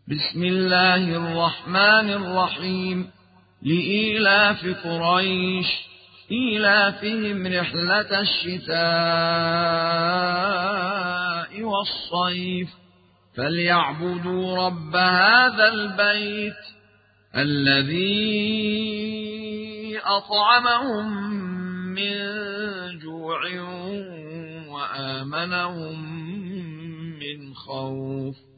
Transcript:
بسم الله الرحمن الرحيم. لإيلاف قريش إيلافهم رحلة الشتاء والصيف فليعبدوا رب هذا البيت الذي أطعمهم من جوع وآمنهم من خوف.